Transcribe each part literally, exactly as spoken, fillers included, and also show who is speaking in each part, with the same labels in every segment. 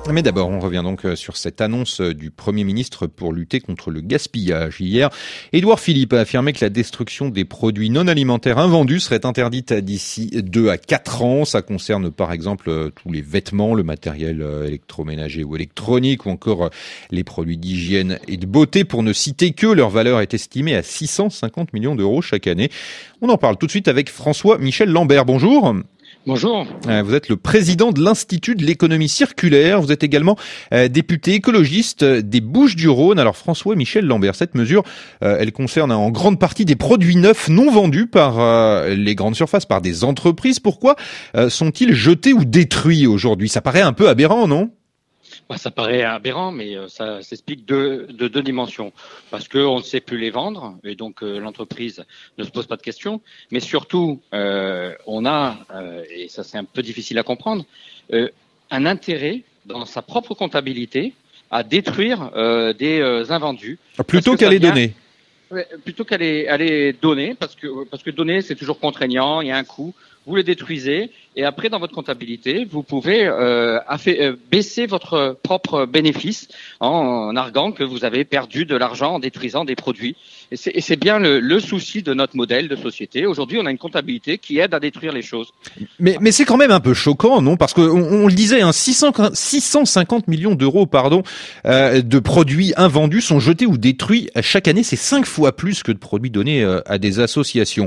Speaker 1: Mais d'abord, on revient donc sur cette annonce du Premier ministre pour lutter contre le gaspillage. Hier, Édouard Philippe a affirmé que la destruction des produits non alimentaires invendus serait interdite d'ici deux à quatre ans. Ça concerne par exemple tous les vêtements, le matériel électroménager ou électronique ou encore les produits d'hygiène et de beauté pour ne citer que. Leur valeur est estimée à six cent cinquante millions d'euros chaque année. On en parle tout de suite avec François-Michel Lambert. Bonjour.
Speaker 2: Bonjour.
Speaker 1: Vous êtes le président de l'Institut de l'économie circulaire. Vous êtes également euh, député écologiste des Bouches-du-Rhône. Alors François-Michel Lambert, cette mesure, euh, elle concerne en grande partie des produits neufs non vendus par euh, les grandes surfaces, par des entreprises. Pourquoi euh, sont-ils jetés ou détruits aujourd'hui? Ça paraît un peu aberrant, non?
Speaker 2: Bah, ça paraît aberrant, mais ça s'explique de, de deux dimensions. Parce qu'on ne sait plus les vendre, et donc euh, l'entreprise ne se pose pas de questions. Mais surtout, euh, on a, euh, et ça c'est un peu difficile à comprendre, euh, un intérêt dans sa propre comptabilité à détruire euh, des euh, invendus.
Speaker 1: Plutôt qu'à les donner.
Speaker 2: Ouais, plutôt qu'à les, à les donner, parce que, parce que donner c'est toujours contraignant, il y a un coût. Vous les détruisez et après dans votre comptabilité, vous pouvez euh, affa- baisser votre propre bénéfice en, en arguant que vous avez perdu de l'argent en détruisant des produits. Et c'est, et c'est bien le, le souci de notre modèle de société. Aujourd'hui, on a une comptabilité qui aide à détruire les choses.
Speaker 1: Mais, mais c'est quand même un peu choquant, non? Parce que on, on le disait, hein, six cent cinquante millions d'euros, pardon, euh, de produits invendus sont jetés ou détruits chaque année. C'est cinq fois plus que de produits donnés euh, à des associations.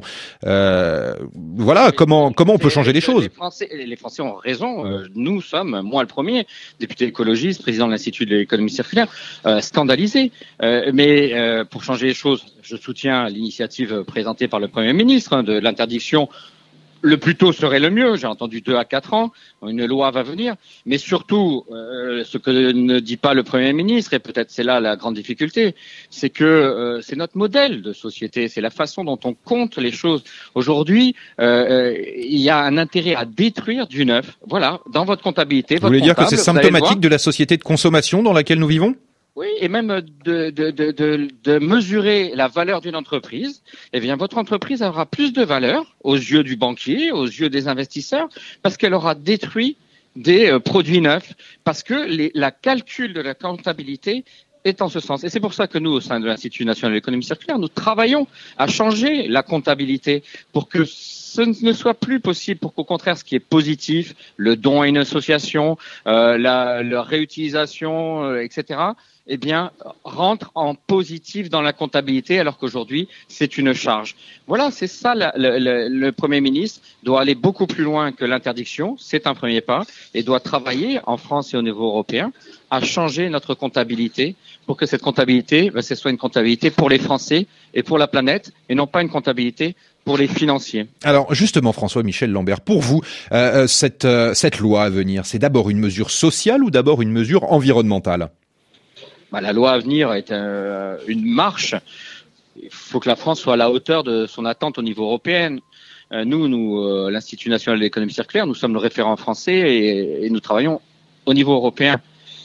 Speaker 1: Euh, voilà, comment comment on peut changer les choses?
Speaker 2: Les Français, les Français ont raison. Euh, nous sommes, moi le premier, député écologiste, président de l'Institut de l'économie circulaire, euh, scandalisé. Euh, mais euh, pour changer les choses, je soutiens l'initiative présentée par le Premier ministre hein, de l'interdiction. Le plus tôt serait le mieux. J'ai entendu deux à quatre ans. Une loi va venir. Mais surtout, euh, ce que ne dit pas le Premier ministre, et peut-être c'est là la grande difficulté, c'est que euh, c'est notre modèle de société. C'est la façon dont on compte les choses. Aujourd'hui, euh, il y a un intérêt à détruire du neuf. Voilà, dans votre comptabilité.
Speaker 1: Vous
Speaker 2: votre
Speaker 1: voulez dire
Speaker 2: comptable,
Speaker 1: que c'est symptomatique de la société de consommation dans laquelle nous vivons?
Speaker 2: Oui, et même de, de, de, de, de mesurer la valeur d'une entreprise, eh bien, votre entreprise aura plus de valeur aux yeux du banquier, aux yeux des investisseurs, parce qu'elle aura détruit des euh, produits neufs, parce que les, la calcul de la comptabilité est en ce sens. Et c'est pour ça que nous, au sein de l'Institut national de l'économie circulaire, nous travaillons à changer la comptabilité pour que ce ne soit plus possible, pour qu'au contraire, ce qui est positif, le don à une association, euh, la, la réutilisation, euh, et cetera, eh bien, rentre en positif dans la comptabilité, alors qu'aujourd'hui, c'est une charge. Voilà, c'est ça, la, le, le, le Premier ministre doit aller beaucoup plus loin que l'interdiction, c'est un premier pas, et doit travailler, en France et au niveau européen, à changer notre comptabilité, pour que cette comptabilité, ben, ce soit une comptabilité pour les Français et pour la planète, et non pas une comptabilité pour les financiers.
Speaker 1: Alors justement, François-Michel Lambert, pour vous, euh, cette, euh, cette loi à venir, c'est d'abord une mesure sociale ou d'abord une mesure environnementale?
Speaker 2: Bah, la loi à venir est euh, une marche. Il faut que la France soit à la hauteur de son attente au niveau européen. Euh, nous, nous, euh, l'Institut national de l'économie circulaire, nous sommes le référent français et, et nous travaillons au niveau européen.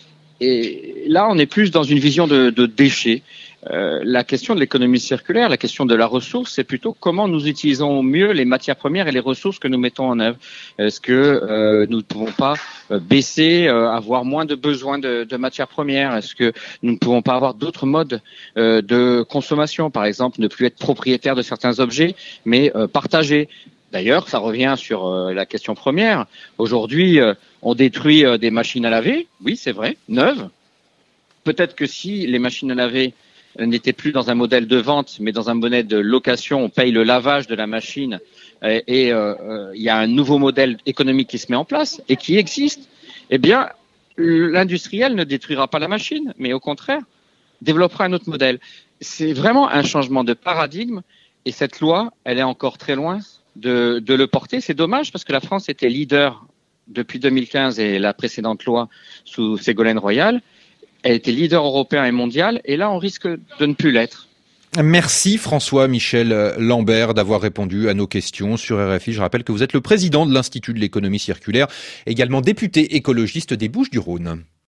Speaker 2: Et là, on est plus dans une vision de, de déchets. Euh, la question de l'économie circulaire, la question de la ressource, c'est plutôt comment nous utilisons mieux les matières premières et les ressources que nous mettons en œuvre. Est-ce que euh, nous ne pouvons pas euh, baisser, euh, avoir moins de besoins de, de matières premières? Est-ce que nous ne pouvons pas avoir d'autres modes euh, de consommation? Par exemple, ne plus être propriétaire de certains objets, mais euh, partager. D'ailleurs, ça revient sur euh, la question première. Aujourd'hui, euh, on détruit euh, des machines à laver. Oui, c'est vrai, neuves. Peut-être que si les machines à laver n'étaient plus dans un modèle de vente, mais dans un modèle de location, on paye le lavage de la machine et, et euh, euh, il y a un nouveau modèle économique qui se met en place et qui existe, eh bien, l'industriel ne détruira pas la machine, mais au contraire, développera un autre modèle. C'est vraiment un changement de paradigme et cette loi, elle est encore très loin de, de le porter. C'est dommage parce que la France était leader depuis deux mille quinze et la précédente loi sous Ségolène Royal. Elle était leader européen et mondial, et là, on risque de ne plus l'être.
Speaker 1: Merci François-Michel Lambert d'avoir répondu à nos questions sur R F I. Je rappelle que vous êtes le président de l'Institut de l'économie circulaire, également député écologiste des Bouches-du-Rhône.